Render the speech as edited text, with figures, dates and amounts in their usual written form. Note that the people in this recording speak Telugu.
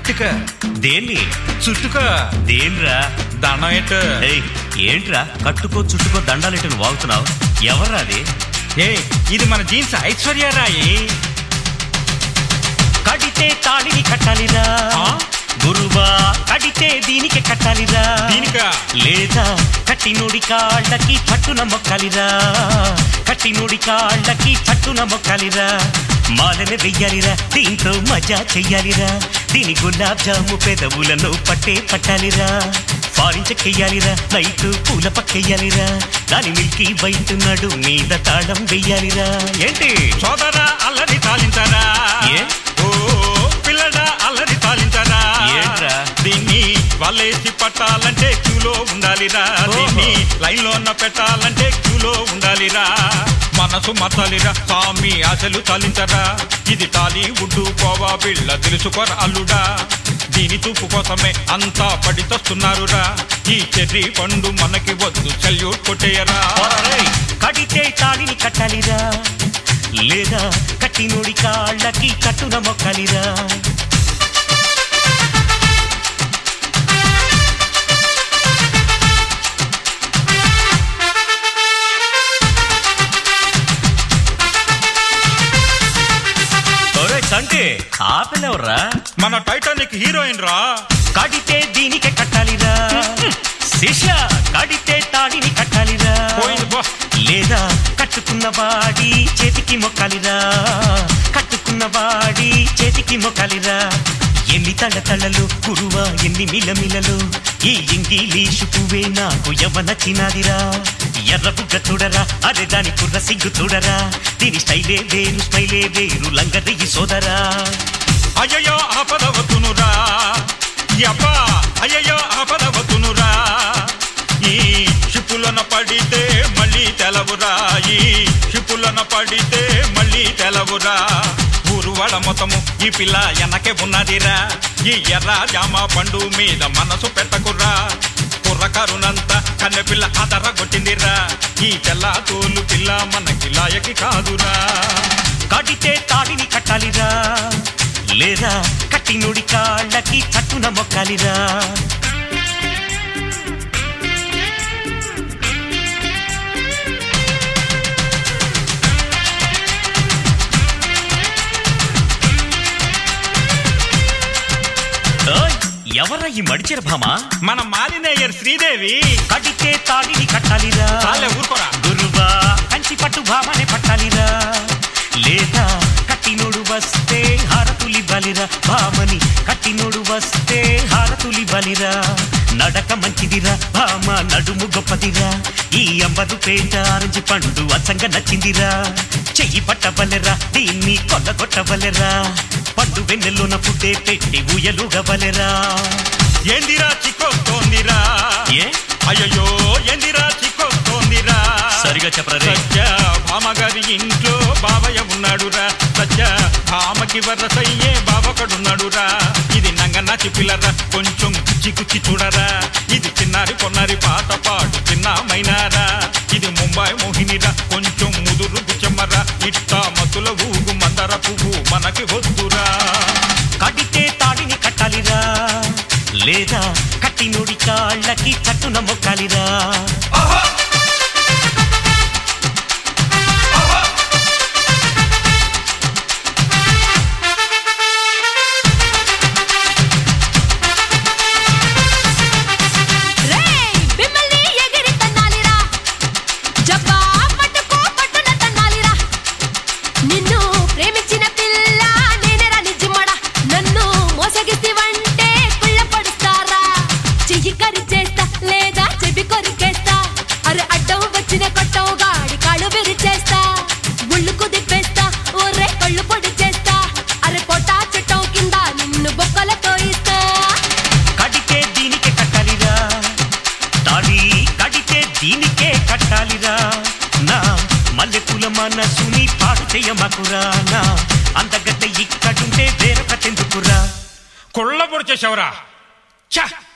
చుట్టుక దేన్ని చుట్టుక దేన్రా దండం ఎట్టు. ఏంట్రా కట్టుకో చుట్టుకో దండాలెట్టును వాగుతున్నావు? ఎవర్రా అది? ఇది మన జీన్స్ ఐశ్వర్యరాయి. కడితే తాళిని కట్టాలిరా గురువా, కడితే దీనికి కట్టాలిరా. దీనికా లేదా కట్టినోడి కాళ్ళకి చట్టున మొక్కాలిరా, కట్టినోడి కాళ్ళకి చట్టున మొక్కాలిరా. మాలన వెయ్యాలిరా, దీంతో మజా చెయ్యాలిరా. దీని గులాబ్ జాము పెదవులను పట్టాలిరా. ఫారిన్ చెయ్యాలిరా, నైట్ పూల పక్కెయ్యాలిరా. దాని మిల్కీ వైట్ నడు మీద తాళం వెయ్యాలిరా. ఏంటి సోదరా అల్లరి తాలించారా? పిల్లడా అల్లరి తాలించారా? ఏంట్రా దీన్ని వాళ్ళేసి పట్టాలంటే క్యూలో ఉండాలిరా. దీన్ని లైన్ లో పెట్టాలంటే క్యూలో ఉండాలిరా. మనసు మతాలిరా, స్వామి ఆశలు తాలించరా. ఇది టాలీవుడ్ కోవా బిళ్ళ తెలుసుకోర అల్లుడా. దీని చూపు కోసమే అంతా పడితొస్తున్నారురా. ఈ చెర్రీ పండు మనకి వద్దు, సెల్యూట్ కొట్టేయరా. కడితే తాళిని కట్టాలిరా, లేదా కట్టినోడి కాళ్ళకి కట్టున మొక్కాలిరా. అంటే ఆ పిల్లెవర్రా? మన టైటానిక్ హీరోయిన్ రా. కడితే దీనికే కట్టాలిరా శిష్య, కడితే తాళిని కట్టాలిరా. లేదా కట్టుకున్న వాడి చేతికి మొక్కాలిరా, కట్టుకున్న వాడి చేతికి మొక్కాలిరా. ఎన్ని తళ్ళలు కురువా, ఎన్ని మిలమిలలు. ఈ ఇంగిలీషు పువ్వే నాకు యవ్వనచ్చినాదిరా. ఎర్ర బుగ్గ చూడరా, అరే దాని కుర్ర సిగ్గు చూడరా. దీని స్టైలే వేరు, స్మైలే వేరు, లంగరెయ్యి సోదరా. అయ్యయ్యో ఆపదవతునురా, అబ్బా అయ్యయ్యో ఆపదవతునురా. ఈ షిప్పులను పడితే మళ్ళీ తెలవురా. ఈ షిప్పులను పడితే మళ్ళీ తెలవురా. ఊరు వాడ మొత్తము ఈ పిల్ల ఎనకే ఉన్నదిరా. ఈ ఎర్ర జామ పండు మీద మనసు పెట్టకుర్రా. కుర్రకారునంతా కన్నె పిల్ల అదర కొట్టిందిరా. ఈ తెల్ల తోలు పిల్ల మనకి లాయకి కాదురా. కడితే తాళిని కట్టాలిరా, లేదా కట్టినోడి కాళ్ళకి చట్టున మొక్కాలిరా. ఎవర్రా ఈ మడిచేర భామా? మన మాలినేయర్ శ్రీదేవి. కడితే తాళిని కట్టాలిరా, ఊరుకోరా గురువా, కంచి పట్టు భామనే పట్టాలిరా. లేదా కట్టినోడు వస్తే హారతులివ్వాలిరా. భామని కట్టినోడు వస్తే హారతులివ్వాలిరా. నడక మంచిదిరా, భామ నడుము గొప్పదిరా. ఈ అంబరు పేట ఆరెంజ్ పండు అచ్చంగా నచ్చిందిరా. చెయ్యి పట్టవలెరా, దీన్ని కొల్లగొట్టవలెరా. పండు వెన్నెల్లోన పుట్టే పెట్టి ఊయలుగవలెరా. ఏందిరా చిక్కొస్తోందిరా? అయ్యో ఏందిరా చిక్కొస్తోందిరా? సరిగా చెప్పరా. సత్య భామగారి ఇంట్లో బావయ్య ఉన్నాడురా. సత్య భామకి వరసయ్యే బావకడున్నాడురా. ఇది నంగనాచి పిల్లరా, కొంచెం చిక్కుచి చూడరా. ఇది చిన్నారి పొన్నారి పాట పాడు చిన్నమైనారా. ఇది ముంబై మోహినిరా, కొంచెం ముదురు గుచ్చమ్మరా. ఇట్టా మతుల ఊగు మందర పువ్వు మనకి వద్దురా. కడితే తాళిని కట్టాలిరా, లేదా కట్టినోడి కాళ్ళకి చట్టున మొక్కాలిరా. దీనికే కట్టాలిరా. నా మల్లెపూల మనసుని పాడు చెయ్యమకురా. నా అందగట్ట ఇక్కడుంటే వేరొకటెందుకురా. కొళ్ళ పొడి చేసావురా.